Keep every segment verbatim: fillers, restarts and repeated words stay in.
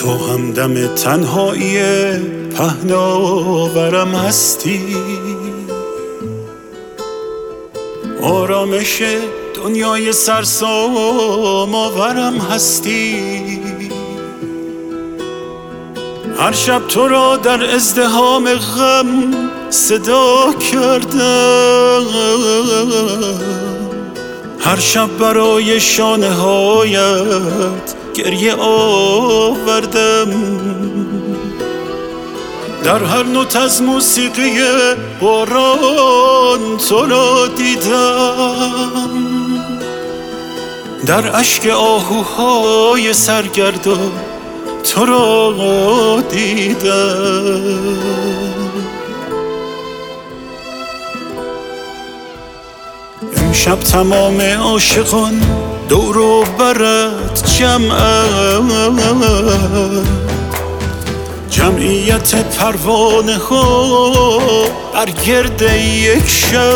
تو همدم تنهایی پهناورم هستی، آرامش دنیای سرسام آورم هستی. هر شب تو را در ازدحام غم صدا کردم، هر شب برای شانه هایت گریه آوردم. در هر نوت از موسیقی باران تو را دیدم، در اشک آهوهای سرگردان تو را دیدم. امشب تمام عاشقان دور و برت جمعند، جمعیت پروانه ها بر گرد یک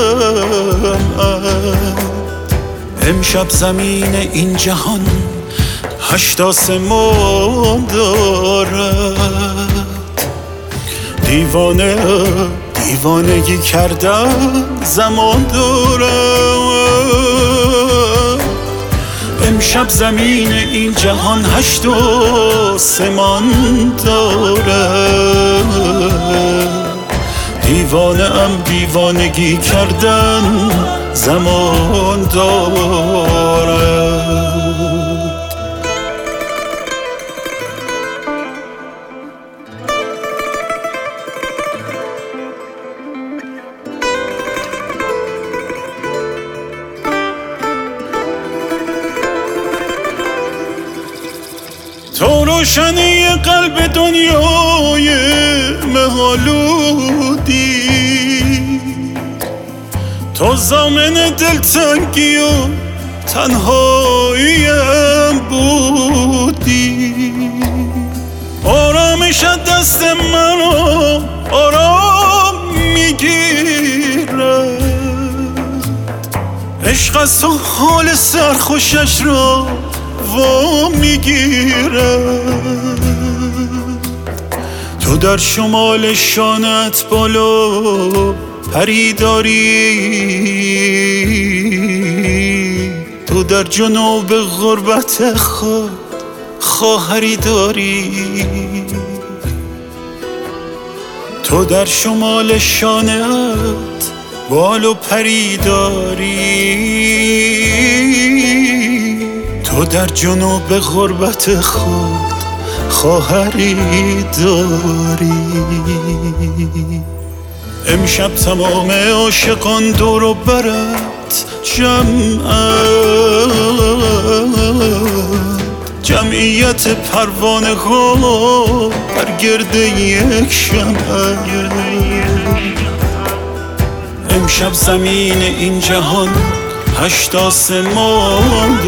شمعند. امشب زمین این جهان هشت آسمان دارد، دیوانه دیوانگی کردن زمان دارد. امشب زمین این جهان هشت آسمان دارد، دیوانه ام دیوانگی کردن زمان دارد. تو روشنی قلب دنیای مه‌آلودی، تو ضامن دلتنگی و تنهاییم بودی. آرامش دست منو آرام میگیرد، عشق از تو حال سرخوشش را و میگیرد. تو در شمال شانت بالا پری داری، تو در جنوب غربت خود خواهری داری. تو در شمال شانت بالا پری داری، تو در جنوب غربت خود خواهری داری. امشب تمام عاشقان دور و برت جمعند، جمعیت پروانه ها بر گرد یک شمع. امشب زمین این جهان هشت آسمان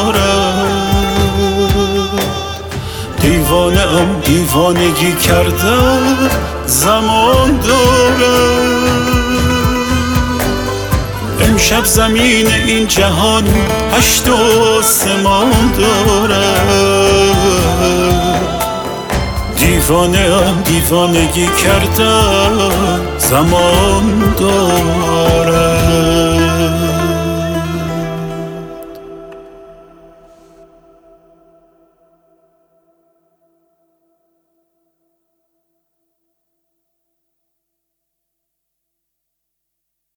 دارد، دیوانه ام دیوانگی کردن زمان دارد. امشب زمین این جهان هشت آسمان دارد، دیوانه ام دیوانگی کردن زمان دارد.